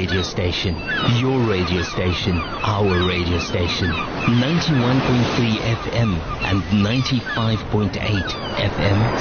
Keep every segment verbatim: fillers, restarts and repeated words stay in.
radio station, your radio station, our radio station. ninety-one point three F M and ninety-five point eight F M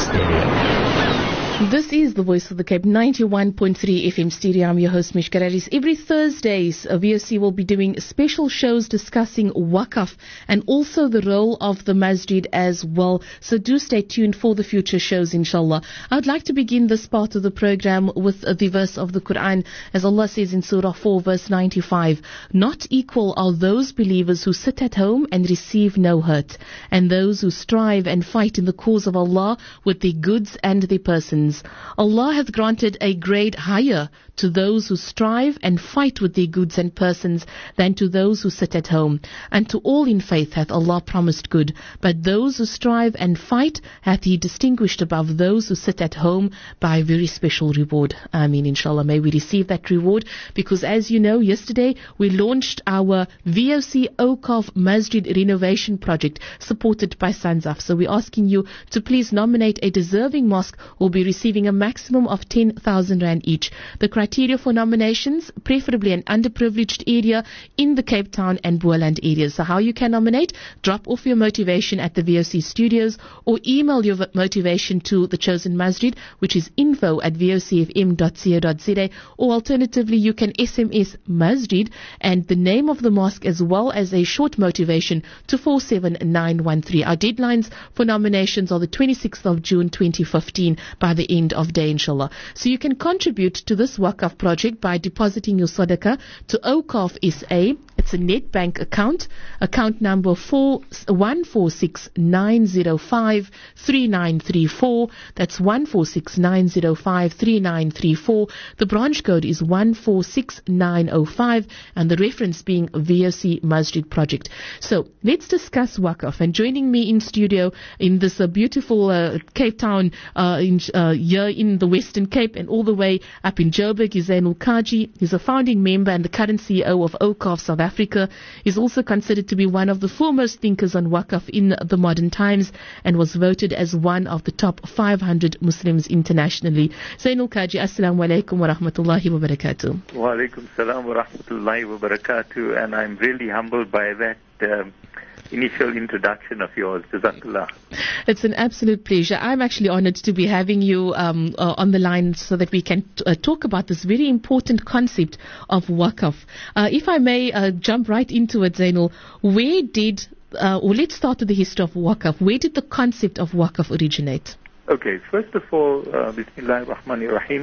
stereo. This is the Voice of the Cape, ninety-one point three F M stereo. I'm your host, Mish Kararis. Every Thursdays, uh, V O C will be doing special shows discussing Waqf and also the role of the masjid as well. So do stay tuned for the future shows, inshallah. I would like to begin this part of the program with uh, the verse of the Quran, as Allah says in Surah four, verse ninety-five, "Not equal are those believers who sit at home and receive no hurt, and those who strive and fight in the cause of Allah with their goods and their persons. Allah hath granted a grade higher to those who strive and fight with their goods and persons than to those who sit at home. And to all in faith hath Allah promised good. But those who strive and fight hath He distinguished above those who sit at home by a very special reward." Ameen, inshallah. May we receive that reward, because as you know, yesterday we launched our V O C Waqf Masjid renovation project supported by SANZAF. So we're asking you to please nominate a deserving mosque who will be receiving a maximum of ten thousand rand each. The criteria for nominations, preferably an underprivileged area in the Cape Town and Boland areas. So how you can nominate? Drop off your motivation at the V O C studios or email your motivation to the chosen masjid, which is info at v o c f m dot co dot z a, or alternatively you can S M S masjid and the name of the mosque as well as a short motivation to four seven nine one three. Our deadlines for nominations are the twenty-sixth of June twenty fifteen by the end of day, inshallah. So you can contribute to this Waqf project by depositing your sadaqah to Waqf S A. It's a net bank account, account number four one four six nine zero five three nine three four. That's one four six nine zero five three nine three four. The branch code is one four six nine zero five, and the reference being V O C Masjid project. So let's discuss Waqf. And joining me in studio in this uh, beautiful uh, Cape Town uh, in, uh, here in the Western Cape and all the way up in Joburg is Zainul Kaji. He's a founding member and the current C E O of Waqf South Africa. He's also considered to be one of the foremost thinkers on Waqf in the modern times and was voted as one of the top five hundred Muslims internationally. Zainul Kaji, Assalamu alaikum wa rahmatullahi wa barakatuh. Wa alaikum salam wa rahmatullahi wa barakatuh. And I'm really humbled by that um, initial introduction of yours. Jazakallah. It's an absolute pleasure. I'm actually honored to be having you um, uh, on the line so that we can t- uh, talk about this very important concept of Waqf. Uh, if I may uh, jump right into it, Zainul, where did, uh, or let's start with the history of Waqf. Where did the concept of Waqf originate? Okay, first of all, uh, Bismillah ar-Rahman ar-Rahim.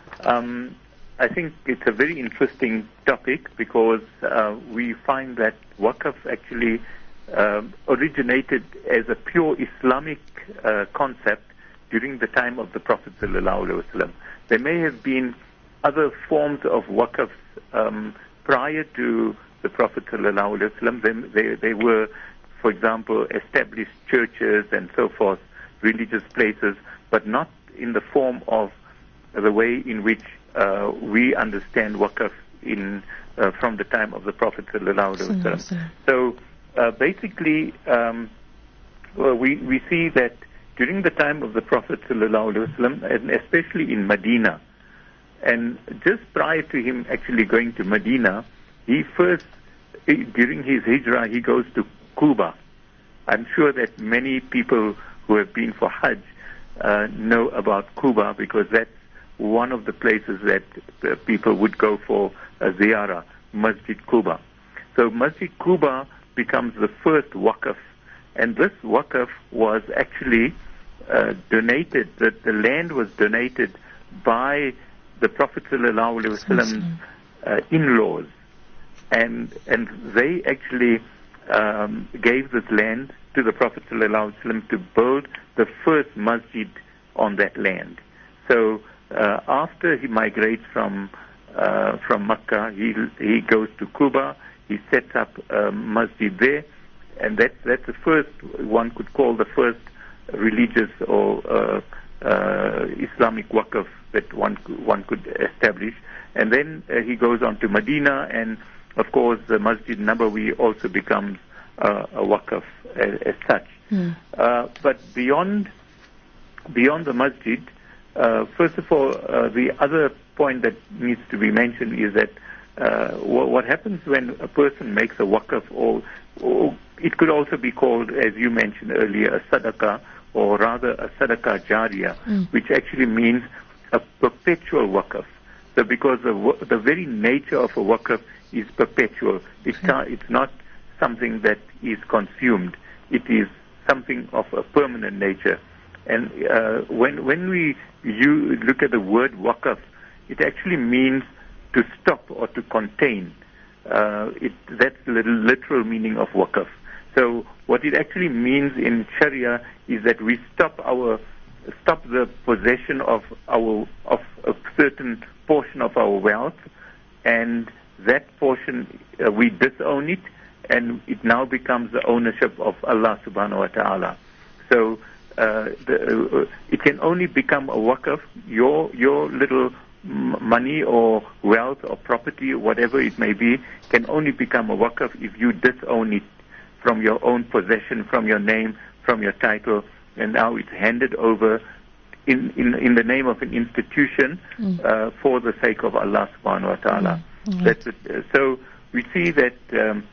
Um, I think it's a very interesting topic because uh, we find that Waqf actually Uh, originated as a pure Islamic uh, concept during the time of the Prophet ﷺ. There may have been other forms of Waqf um, prior to the Prophet ﷺ. They, they, they were, for example, established churches and so forth, religious places, but not in the form of the way in which uh, we understand Waqf in, uh, from the time of the Prophet ﷺ. So, Uh, basically, um, well, we, we see that during the time of the Prophet ﷺ, and especially in Medina, and just prior to him actually going to Medina, he first, during his hijrah, he goes to Quba. I'm sure that many people who have been for Hajj uh, know about Quba because that's one of the places that uh, people would go for a ziyarah, Masjid Quba. So Masjid Quba becomes the first Waqf, and this Waqf was actually uh, donated, that the land was donated by the Prophet ﷺ's uh, in-laws, and and they actually um, gave this land to the Prophet ﷺ to build the first masjid on that land. So uh, after he migrates from uh, from Mecca, he he goes to Quba. He sets up a masjid there, and that's, that's the first, one could call the first religious or uh, uh, Islamic Waqf that one, one could establish. And then uh, he goes on to Medina, and of course the Masjid Nabawi also becomes uh, a Waqf as, as such. Mm. Uh, but beyond, beyond the masjid, uh, first of all, uh, the other point that needs to be mentioned is that uh, what, what happens when a person makes a waqf, or, or it could also be called, as you mentioned earlier, a sadaqah, or rather a sadaqah jariyah, mm. which actually means a perpetual waqf. So because the, the very nature of a waqf is perpetual. It's, okay. it's not something that is consumed. It is something of a permanent nature. And uh, when when we you look at the word waqf, it actually means to stop or to contain. Uh, it, that's the literal meaning of waqf. So what it actually means in Sharia is that we stop our stop the possession of our of a certain portion of our wealth, and that portion uh, we disown it, and it now becomes the ownership of Allah subhanahu wa ta'ala. So uh, the, uh, it can only become a waqf, your your little m- money or wealth or property, whatever it may be, can only become a waqf if you disown it from your own possession, from your name, from your title, and now it's handed over in, in, in the name of an institution mm. uh, for the sake of Allah subhanahu wa ta'ala. Mm. That's it. So we see that um,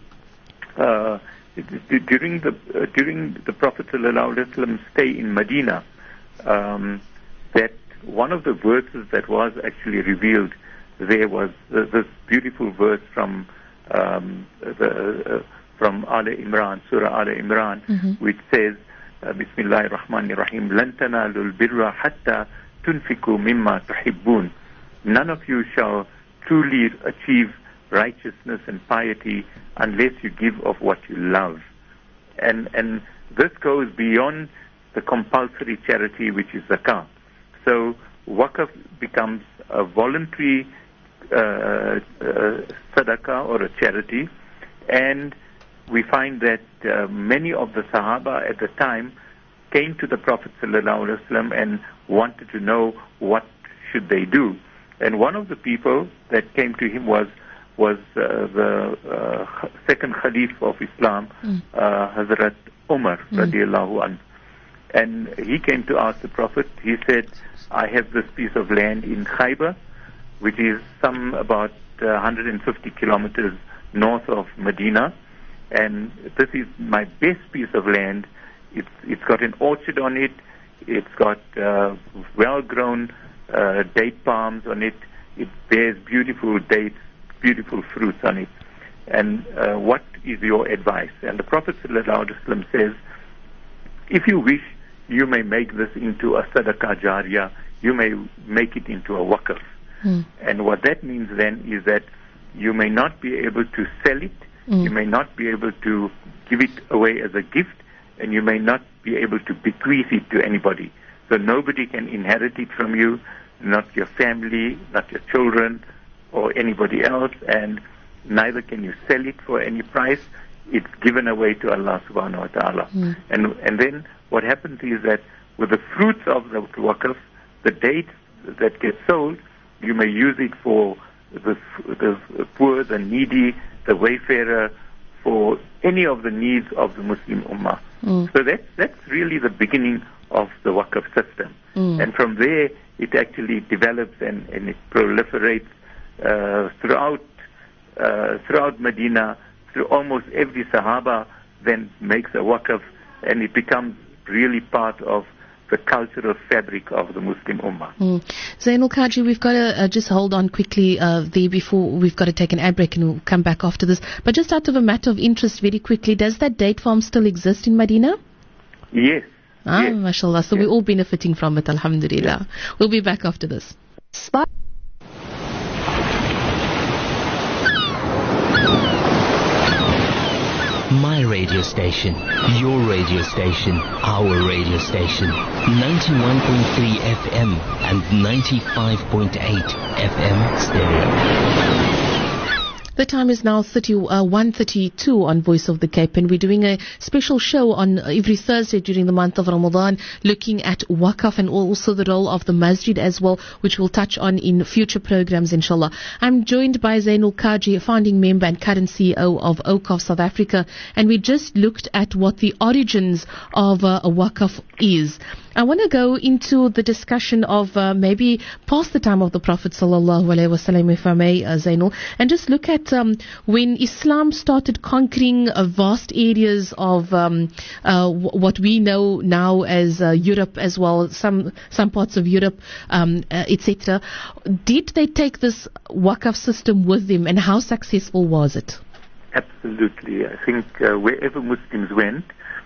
uh, during the uh, during the Prophet sallallahu alaihi wasallam's stay in Medina, um, that one of the verses that was actually revealed there was uh, this beautiful verse from um, the uh, from Al Imran, Surah Al Imran, mm-hmm. which says, uh, Bismillahir Rahmanir Rahim, لَن تَنَالُوا الْبِرَّ حَتَّى تُنْفِقُوا مِمَّا تُحِبُّونَ. None of you shall truly achieve righteousness and piety unless you give of what you love. And and this goes beyond the compulsory charity, which is zakah. So waqf becomes a voluntary uh, uh, sadaqah or a charity, and we find that uh, many of the Sahaba at the time came to the Prophet ﷺ and wanted to know what should they do. And one of the people that came to him was was uh, the uh, second Khalif of Islam, mm. uh, Hazrat Umar mm. radiallahu anhu. And he came to ask the Prophet. He said, I have this piece of land in Khaybar, which is some about uh, one hundred fifty kilometers north of Medina. And this is my best piece of land. It's it's got an orchard on it. It's got uh, well-grown uh, date palms on it. It bears beautiful dates, beautiful fruits on it. And uh, what is your advice? And the Prophet ﷺ says, if you wish, you may make this into a sadaqah jariyah. You may make it into a waqf. Hmm. And what that means then is that you may not be able to sell it. Mm. You may not be able to give it away as a gift, and you may not be able to bequeath it to anybody. So nobody can inherit it from you, not your family, not your children, or anybody else, and neither can you sell it for any price. It's given away to Allah subhanahu wa ta'ala. Mm. And and then what happens is that with the fruits of the waqf, the dates that get sold, you may use it for the, the poor, the needy, the wayfarer, for any of the needs of the Muslim Ummah. Mm. So that's, that's really the beginning of the waqf system. Mm. And from there, it actually develops and, and it proliferates uh, throughout uh, throughout Medina, through almost every Sahaba then makes a waqf, and it becomes really part of the cultural fabric of the Muslim Ummah. Mm. Zainul Qaji, we've got to uh, just hold on quickly uh, there before we've got to take an ad break, and we'll come back after this. But just out of a matter of interest, very quickly, does that date farm still exist in Medina? Yes. Ah, yes. mashallah. So yes. We're all benefiting from it, alhamdulillah. Yes. We'll be back after this. Spot. My radio station, your radio station, our radio station. ninety-one point three F M and ninety-five point eight F M stereo. The time is now one thirty-two on Voice of the Cape, and we're doing a special show on every Thursday during the month of Ramadan, looking at waqf and also the role of the masjid as well, which we'll touch on in future programs, inshallah. I'm joined by Zainul Qaji, a founding member and current C E O of Awqaf South Africa, and we just looked at what the origins of uh, a waqf is. I want to go into the discussion of uh, maybe past the time of the Prophet sallallahu alaihi wasallam, if I may, uh, Zainul, and just look at um, when Islam started conquering uh, vast areas of um, uh, w- what we know now as uh, Europe as well, some some parts of Europe, um, uh, et cetera. Did they take this Waqf system with them, and how successful was it? Absolutely. I think uh, wherever Muslims went,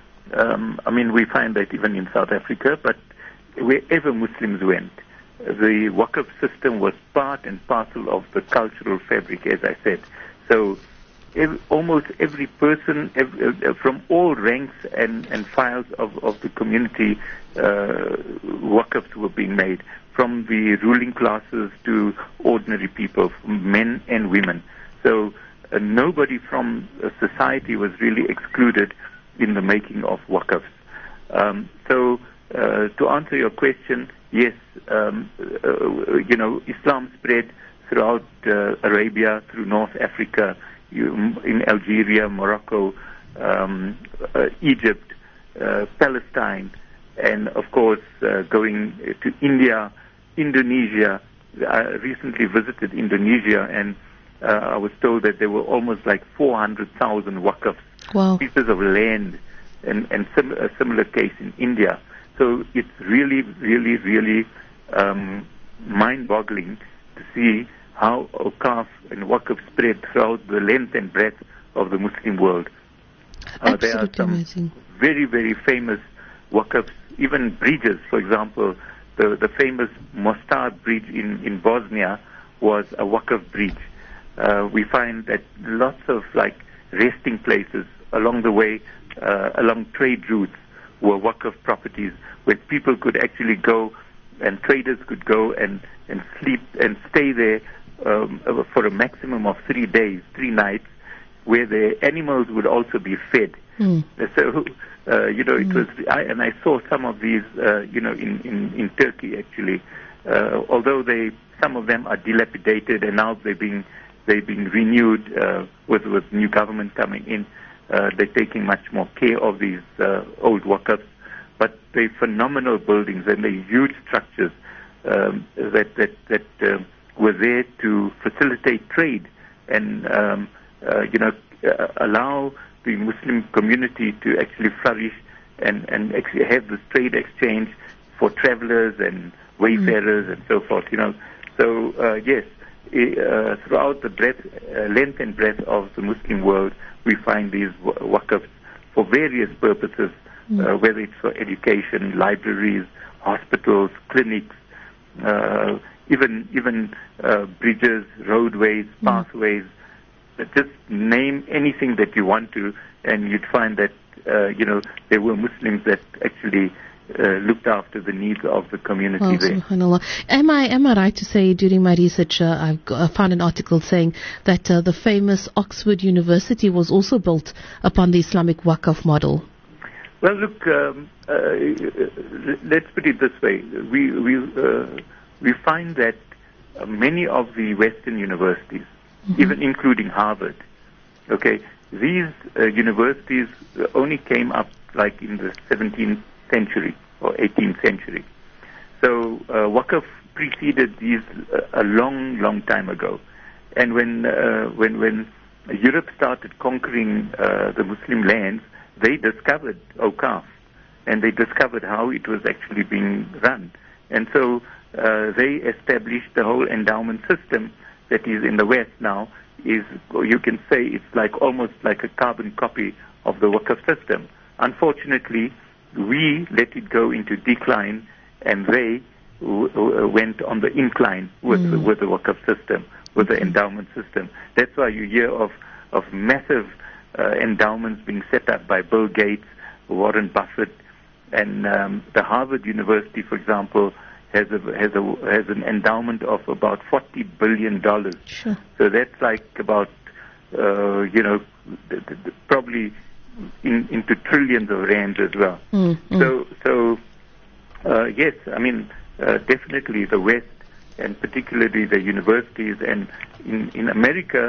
um, I mean, we find that even in South Africa, but wherever Muslims went, the Waqf system was part and parcel of the cultural fabric, as I said. So every, almost every person every, uh, from all ranks and, and files of, of the community, uh, Waqfs were being made, from the ruling classes to ordinary people, men and women. So uh, nobody from uh, society was really excluded in the making of Waqfs. Um, so uh, to answer your question, yes, um, uh, you know, Islam spread throughout uh, Arabia, through North Africa, you, in Algeria, Morocco, um, uh, Egypt, uh, Palestine, and of course uh, going to India, Indonesia. I recently visited Indonesia, and uh, I was told that there were almost like four hundred thousand Waqfs, wow. pieces of land, and, and sim- a similar case in India. So it's really, really, really um, mind-boggling to see how Awqaf and Waqf spread throughout the length and breadth of the Muslim world. Uh, there are some amazing. very, very famous Waqfs, even bridges. For example, the, the famous Mostar Bridge in, in Bosnia was a Waqf bridge. Uh, we find that lots of like resting places along the way, uh, along trade routes, were Waqf properties where people could actually go, and traders could go and, and sleep and stay there um, for a maximum of three days, three nights, where their animals would also be fed. Mm. So, uh, you know, it Mm. was, I, and I saw some of these, uh, you know, in, in, in Turkey actually, uh, although they, some of them are dilapidated and now they're being, they're being renewed uh, with, with new government coming in. Uh, they're taking much more care of these uh, old Waqfs, but they're phenomenal buildings and they're huge structures um, that that that uh, were there to facilitate trade and um, uh, you know uh, allow the Muslim community to actually flourish and and actually have this trade exchange for travelers and wayfarers mm. and so forth. You know, so uh, yes. Uh, throughout the breadth, uh, length and breadth of the Muslim world, we find these Waqfs for various purposes, mm. uh, whether it's for education, libraries, hospitals, clinics, uh, even even uh, bridges, roadways, mm. pathways. Just name anything that you want to, and you'd find that uh, you know there were Muslims that actually Uh, looked after the needs of the community oh, there. Subhanallah. Am I am I right to say during my research uh, I've got, I found an article saying that uh, the famous Oxford University was also built upon the Islamic Waqf model? Well, look, um, uh, let's put it this way: we we uh, we find that uh, many of the Western universities, mm-hmm. even including Harvard, okay, these uh, universities only came up like in the seventeenth century or eighteenth century. So uh, Waqf preceded these uh, a long, long time ago. And when uh, when when Europe started conquering uh, the Muslim lands, they discovered Awqaf, and they discovered how it was actually being run. And so uh, they established the whole endowment system that is in the West now. Is, you can say, it's like almost like a carbon copy of the Waqf system. Unfortunately, we let it go into decline, and they w- w- went on the incline with mm. the, with the Waqf system, with the endowment system. That's why you hear of of massive uh, endowments being set up by Bill Gates, Warren Buffett, and um, the Harvard University, for example, has a has a has an endowment of about forty billion dollars. Sure. So that's like about uh, you know th- th- probably. In, into trillions of rands as well. Mm, mm. So, so uh, yes, I mean, uh, definitely the West, and particularly the universities, and in, in America,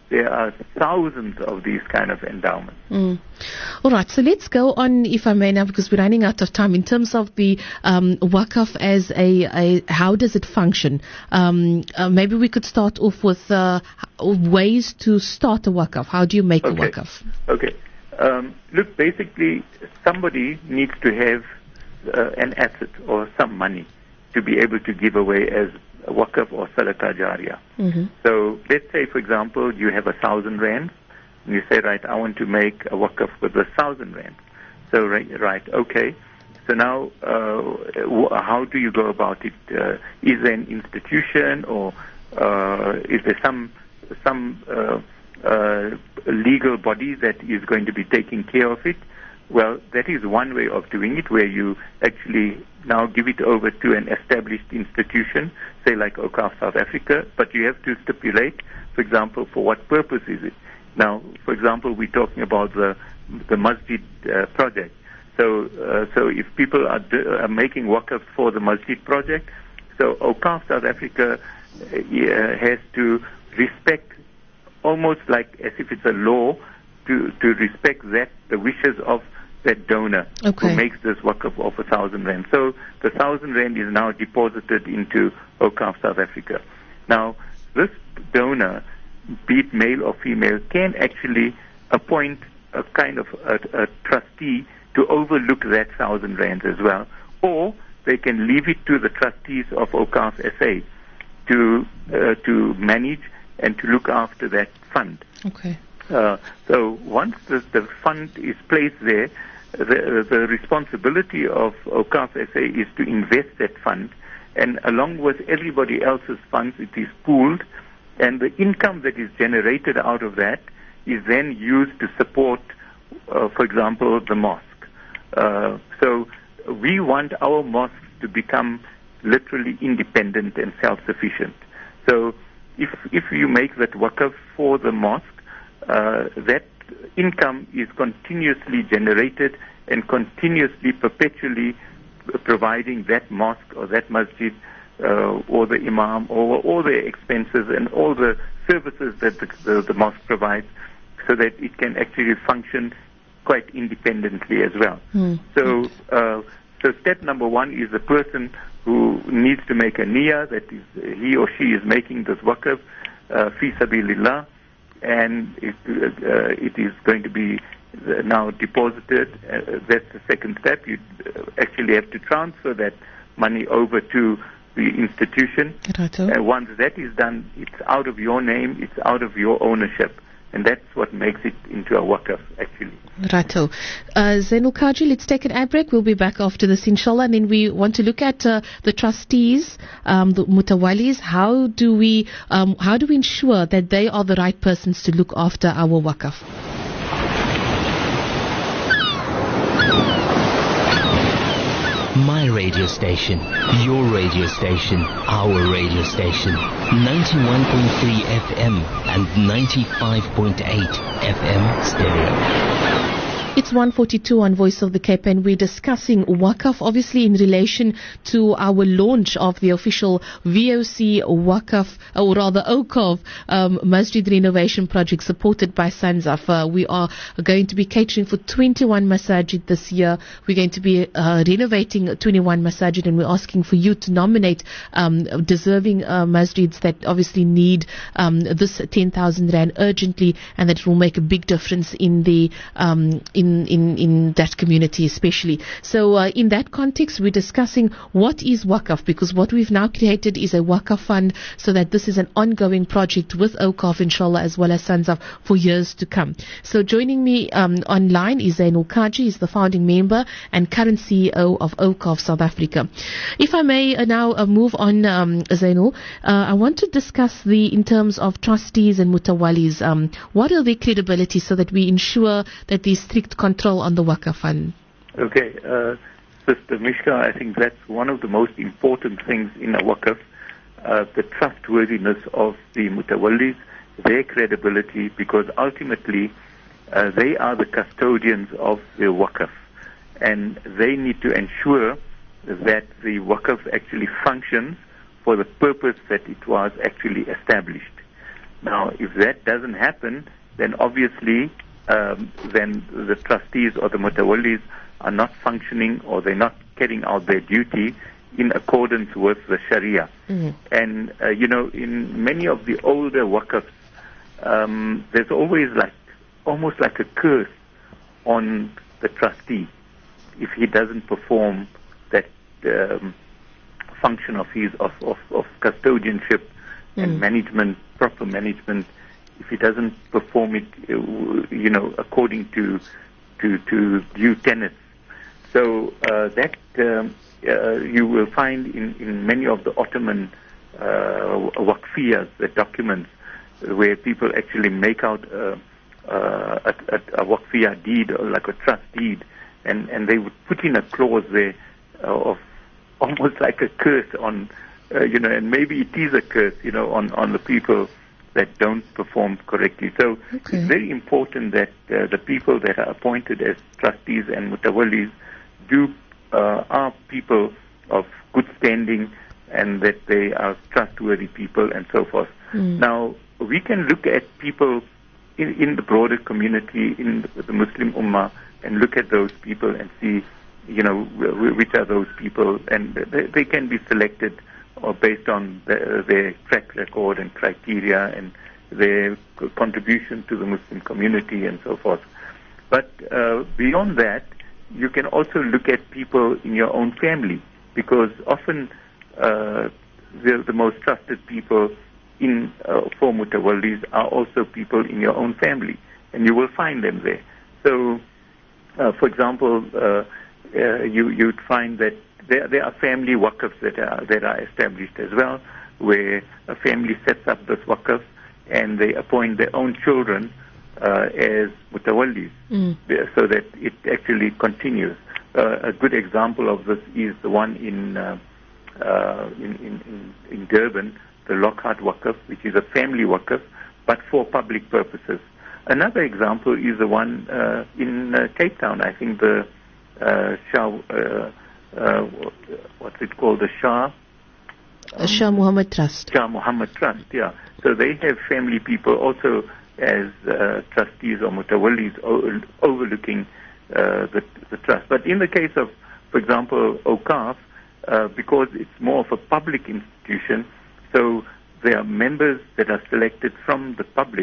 there are thousands of these kind of endowments. Mm. All right, so let's go on, if I may now, because we're running out of time, in terms of the um, Waqf as a, a, how does it function? Um, uh, maybe we could start off with uh, ways to start a Waqf. How do you make okay. a Waqf? Okay. Um, look, basically, somebody needs to have uh, an asset or some money to be able to give away as a Waqf or Sadaqah Jariyah. Mm-hmm. So let's say, for example, you have a thousand rands, and you say, right, I want to make a Waqf with a thousand rands. So, right, right, okay. So now, uh, w- how do you go about it? Uh, is there an institution, or uh, is there some some uh, uh, legal body that is going to be taking care of it? Well, that is one way of doing it, where you actually now give it over to an established institution, say like Awqaf South Africa, but you have to stipulate, for example, for what purpose is it? Now, for example, we're talking about the the masjid uh, project. So, uh, so if people are, do, are making waqf for the masjid project, so Awqaf South Africa uh, has to respect, almost like as if it's a law, to to respect that the wishes of that donor okay. who makes this waqf of a thousand rand. So the thousand rand is now deposited into Awqaf South Africa. Now, this donor, be it male or female, can actually appoint a kind of a, a trustee to overlook that thousand rands as well, or they can leave it to the trustees of Awqaf S A to uh, to manage and to look after that fund. Okay. Uh, so once the, the fund is placed there, the, the responsibility of Awqaf S A is to invest that fund, and along with everybody else's funds, it is pooled, and the income that is generated out of that is then used to support, uh, for example, the mosque. Uh, so we want our mosques to become literally independent and self-sufficient. So if if you make that waqf for the mosque, uh, that income is continuously generated and continuously, perpetually providing that mosque or that masjid uh, or the imam or all the expenses and all the services that the, the, the mosque provides, so that it can actually function quite independently as well. Mm. So, uh, so step number one is the person who needs to make a niyyah, that is, he or she is making this waqf uh, fi sabilillah, and it, uh, it is going to be now deposited. Uh, that's the second step. You actually have to transfer that money over to the institution. And once that is done, it's out of your name, it's out of your ownership. And that's what makes it into a waqf, actually. Rato. Uh, Zainul Kaji, let's take an ad break. We'll be back after this, inshallah. And then we want to look at uh, the trustees, um, the mutawalis. How do we, um, how do we ensure that they are the right persons to look after our waqf? My radio station, your radio station, our radio station. ninety-one point three F M and ninety-five point eight F M stereo. It's one forty-two on Voice of the Cape, and we're discussing Waqf, obviously in relation to our launch of the official V O C Waqf, or rather Awqaf um, Masjid renovation project supported by SANZAF. Uh, we are going to be catering for twenty-one masajid this year. We're going to be uh, renovating twenty-one masajid, and we're asking for you to nominate um, deserving uh, masjids that obviously need um, this ten thousand rand urgently, and that will make a big difference in the um, in In, in that community especially. So uh, in that context, we're discussing what is Waqf, because what we've now created is a Waqf fund, so that this is an ongoing project with Awqaf, inshallah, as well as SANZAF for years to come. So joining me um, online is Zainul Kaji, is the founding member and current C E O of Awqaf South Africa. If I may uh, now uh, move on, um, Zainul, uh, I want to discuss the, in terms of trustees and mutawalis, um, what are their credibility, so that we ensure that there's strict control on the Waqf fund? Okay, uh, Sister Mishka, I think that's one of the most important things in a Waqf, uh, the trustworthiness of the mutawallis, their credibility, because ultimately uh, they are the custodians of the Waqf, and they need to ensure that the Waqf actually functions for the purpose that it was actually established. Now, if that doesn't happen, then obviously um, then the trustees or the mutawallis are not functioning, or they're not carrying out their duty in accordance with the Sharia. Mm-hmm. And, uh, you know, in many of the older waqfs, um, there's always like, almost like a curse on the trustee if he doesn't perform that um, function of his, of, of, of custodianship mm. and management, proper management. If he doesn't perform it, you know, according to, to, to due tenets. So uh, that um, uh, you will find in, in many of the Ottoman uh, waqfiyas, the documents, where people actually make out uh, uh, a, a, a waqfiyah deed, or like a trust deed, and, and they would put in a clause there uh, of almost like a curse on, uh, you know, and maybe it is a curse, you know, on, on the people that don't perform correctly. So okay. It's very important that uh, the people that are appointed as trustees and mutawallis do uh, are people of good standing, and that they are trustworthy people and so forth. Mm. Now, we can look at people in, in the broader community, in the, the Muslim Ummah, and look at those people and see, you know, which are those people, and they, they can be selected or based on the, their track record and criteria and their contribution to the Muslim community and so forth. But uh, beyond that, you can also look at people in your own family, because often uh, the, the most trusted people in uh, for mutawallis are also people in your own family, and you will find them there. So, uh, for example, uh, uh, you you'd find that there there are family waqfs that are that are established as well, where a family sets up this waqf and they appoint their own children uh, as mutawallis, mm. so that it actually continues. Uh, a good example of this is the one in uh, uh, in, in, in Durban, the Lockhart Waqf, which is a family waqf, but for public purposes. Another example is the one uh, in uh, Cape Town. I think the uh, Shah, uh, uh, what's it called, the Shah? Um, Shah Muhammad Trust. Shah Muhammad Trust, yeah. So they have family people also as uh, trustees or mutawallis o- overlooking uh, the, the trust. But in the case of, for example, Awqaf, uh, because it's more of a public institution, so there are members that are selected from the public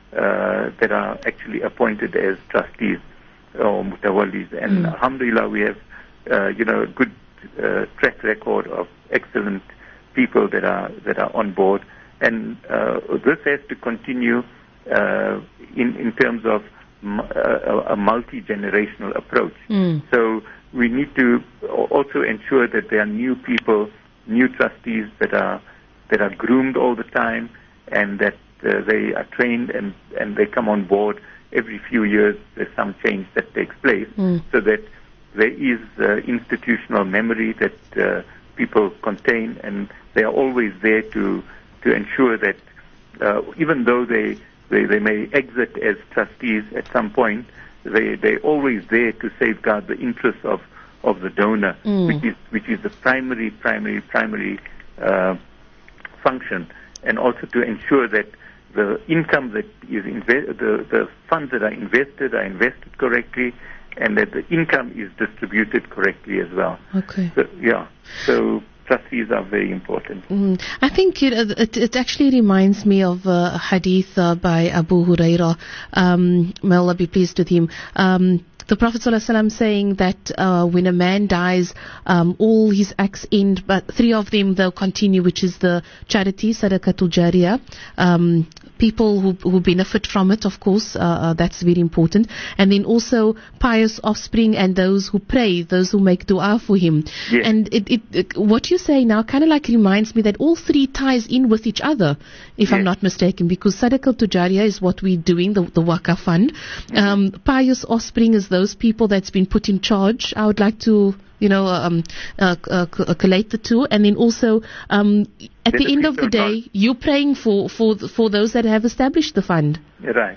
uh, that are actually appointed as trustees or mutawallis. And mm. alhamdulillah, we have, uh, you know, a good uh, track record of excellent people that are that are on board. And uh, this has to continue uh, in in terms of m- a, a multi-generational approach. Mm. So we need to also ensure that there are new people, new trustees that are that are groomed all the time, and that uh, they are trained and, and they come on board every few years. There's some change that takes place, mm. so that there is uh, institutional memory that uh, people contain, and they are always there to to ensure that uh, even though they, they they may exit as trustees at some point, they they're always there to safeguard the interests of of the donor, mm. which is which is the primary primary primary uh, function, and also to ensure that the income that is inve- the the funds that are invested are invested correctly, and that the income is distributed correctly as well. Okay. So, yeah. So trustees are very important. Mm. I think it, it, it actually reminds me of a hadith uh, by Abu Hurairah. Um, may Allah be pleased with him. Um, The Prophet ﷺ saying that uh, when a man dies, um, all his acts end, but three of them they'll continue, which is the charity, sadaqatul jariyah, um, people who, who benefit from it, of course, uh, uh, that's very important, and then also pious offspring and those who pray, those who make dua for him. Yes. And it, it, it, what you say now kind of like reminds me that all three ties in with each other, if yes. I'm not mistaken, because sadaqatul jariyah is what we're doing, the, the Waqf fund. Mm-hmm. Um, pious offspring is those people that's been put in charge. I would like to, you know, um, uh, uh, collate the two, and then also um, at the end of the day, you're praying for, for for those that have established the fund. Right.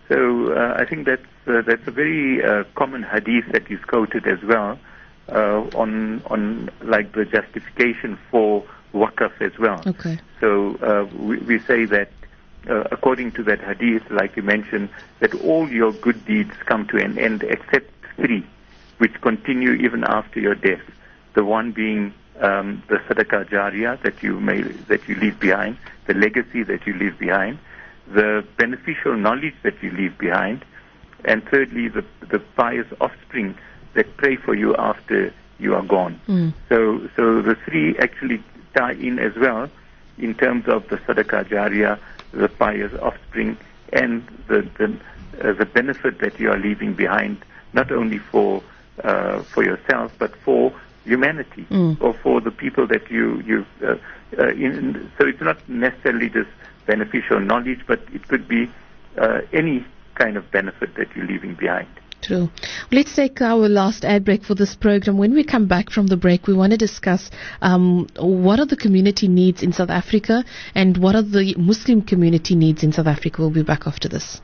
So uh, I think that's uh, that's a very uh, common hadith that is quoted as well uh, on on like the justification for waqf as well. Okay. So uh, we, we say that uh, according to that hadith, like you mentioned, that all your good deeds come to an end except three, which continue even after your death. The one being um, the sadaqah jariyah that you may that you leave behind, the legacy that you leave behind, the beneficial knowledge that you leave behind, and thirdly, the the pious offspring that pray for you after you are gone. Mm. So, so the three actually tie in as well in terms of the sadaqah jariyah, the pious offspring, and the the, uh, the benefit that you are leaving behind, not only for uh, for yourself but for humanity, mm. or for the people that you you. Uh, uh, in, so it's not necessarily just beneficial knowledge, but it could be uh, any kind of benefit that you're leaving behind. True. Let's take our last ad break for this program. When we come back from the break, we want to discuss um, what are the community needs in South Africa and what are the Muslim community needs in South Africa. We'll be back after this.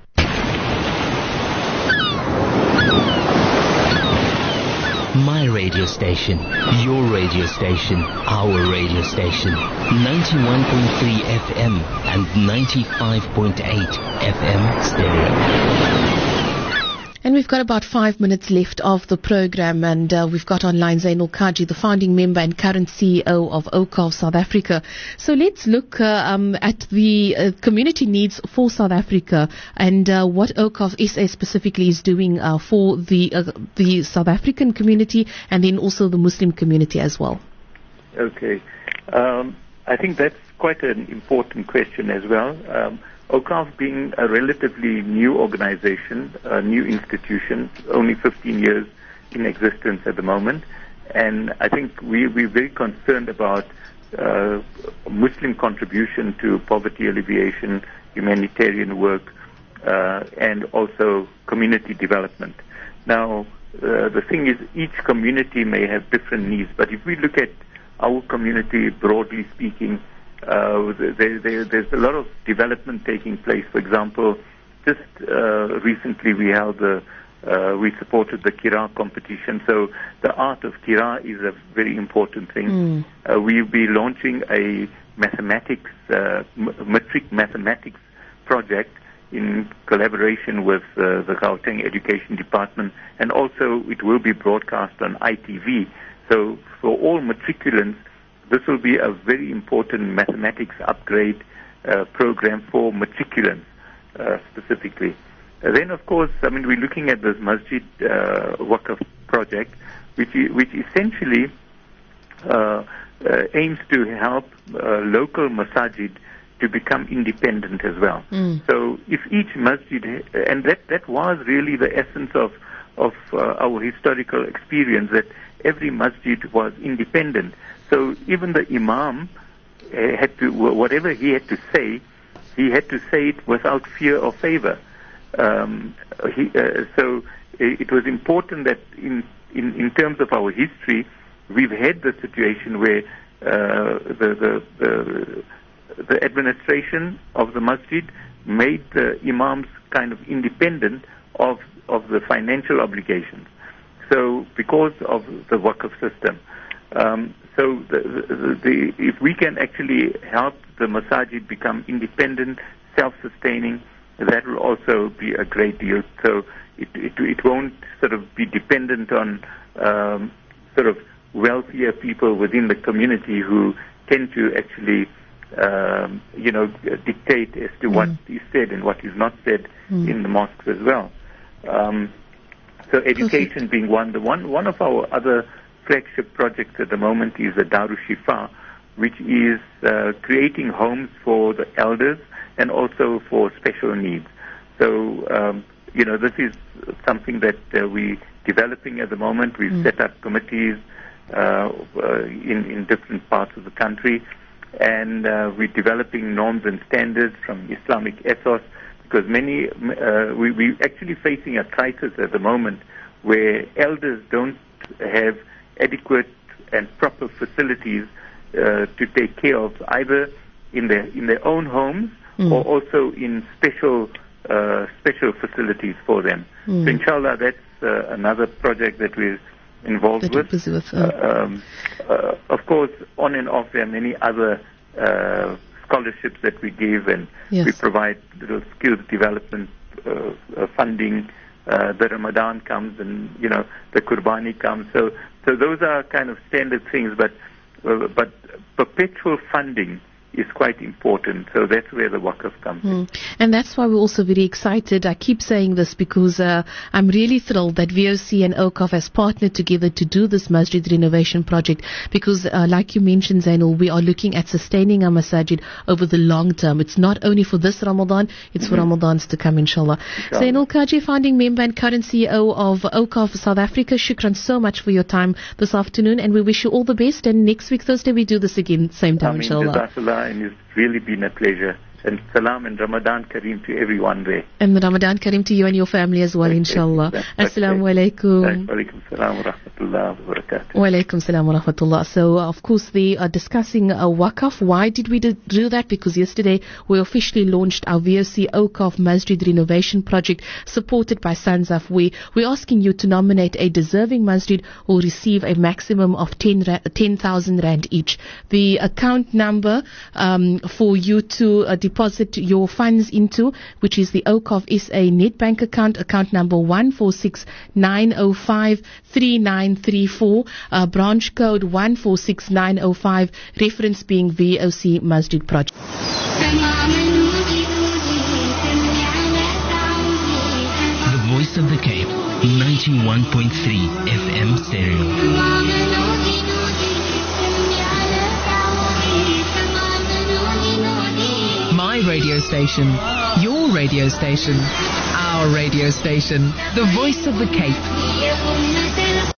My radio station, your radio station, our radio station. ninety-one point three F M and ninety-five point eight F M stereo. And we've got about five minutes left of the program, and uh, we've got online Zainul Kaji, the founding member and current C E O of O C A F South Africa. So let's look uh, um, at the uh, community needs for South Africa and uh, what O C A F S A specifically is doing uh, for the uh, the South African community and then also the Muslim community as well. Okay. Um, I think that's quite an important question as well. Um, O C A F being a relatively new organization, a new institution, only fifteen years in existence at the moment, and I think we, we're very concerned about uh, Muslim contribution to poverty alleviation, humanitarian work, uh, and also community development. Now, uh, the thing is, each community may have different needs, but if we look at our community, broadly speaking, Uh, there, there, there's a lot of development taking place. For example, just uh, recently we held the, uh, we supported the Qira competition. So the art of Qira is a very important thing. Mm. Uh, we'll be launching a mathematics, uh, m- matric mathematics project in collaboration with uh, the Gauteng Education Department, and also it will be broadcast on I T V. So for all matriculants, this will be a very important mathematics upgrade uh, program for matriculants uh, specifically. Uh, then, of course, I mean, we're looking at this Masjid uh, Waqf project, which, I- which essentially uh, uh, aims to help uh, local masajid to become independent as well. Mm. So if each masjid, and that, that was really the essence of, of uh, our historical experience, that every masjid was independent. So even the imam uh, had to, whatever he had to say, he had to say it without fear or favor. Um, he, uh, so it was important that in, in, in terms of our history, we've had the situation where uh, the, the, the, the administration of the masjid made the imams kind of independent of, of the financial obligations. So because of the Waqf system. Um, so the, the, the, if we can actually help the masajid become independent, self-sustaining, that will also be a great deal. So it, it, it won't sort of be dependent on um, sort of wealthier people within the community who tend to actually, um, you know, dictate as to mm. what is said and what is not said mm. in the mosques as well. Um, so education Perfect. being one. The one, one of our other flagship projects at the moment is the Darul Shifa, which is uh, creating homes for the elders and also for special needs. So, um, you know, this is something that uh, we're developing at the moment. We've mm. set up committees uh, uh, in, in different parts of the country, and uh, we're developing norms and standards from Islamic ethos, because many, uh, we, we're actually facing a crisis at the moment where elders don't have adequate and proper facilities uh, to take care of, either in their in their own homes mm. or also in special uh, special facilities for them. Mm. So inshallah, that's uh, another project that we're involved that with. Busy with uh. Uh, um, uh, of course, on and off, there are many other uh, scholarships that we give, and Yes. we provide little skills development uh, uh, funding. Uh, the Ramadan comes, and you know the Qurbani comes. So, so those are kind of standard things. But, uh, but perpetual funding is quite important. So that's where the Waqf comes in. Mm. And that's why we're also very excited. I keep saying this because uh, I'm really thrilled that V O C and O C A F has partnered together to do this masjid renovation project, because uh, like you mentioned, Zainul, we are looking at sustaining our masajid over the long term. It's not only for this Ramadan, it's mm-hmm. for Ramadans to come, inshallah. inshallah. Zainul Kaji, founding member and current C E O of O C A F South Africa, shukran so much for your time this afternoon, and we wish you all the best. And next week, Thursday, we do this again, same time, I mean, inshallah. Jazakallah, and it's really been a pleasure. And salam and Ramadan Kareem to everyone there. And Ramadan Kareem to you and your family as well, inshallah. Assalamu alaikum. Wa alaikum salam wa rahmatullah wa barakatuh. Wa alaikum salam wa rahmatullah. So, uh, of course, they are discussing uh, Waqf. Why did we do, do that? Because yesterday we officially launched our V O C O C A F Masjid Renovation Project, supported by Sanzaf. We, we're asking you to nominate a deserving masjid who will receive a maximum of ten thousand rand each. The account number um, for you to uh, deposit your funds into, which is the O C A F S A Net Bank account, account number one four six nine zero five three nine three four, uh, branch code one four six nine zero five, reference being V O C Masjid Project. The Voice of the Cape, ninety-one point three F M stereo. My radio station, your radio station, our radio station, the Voice of the Cape.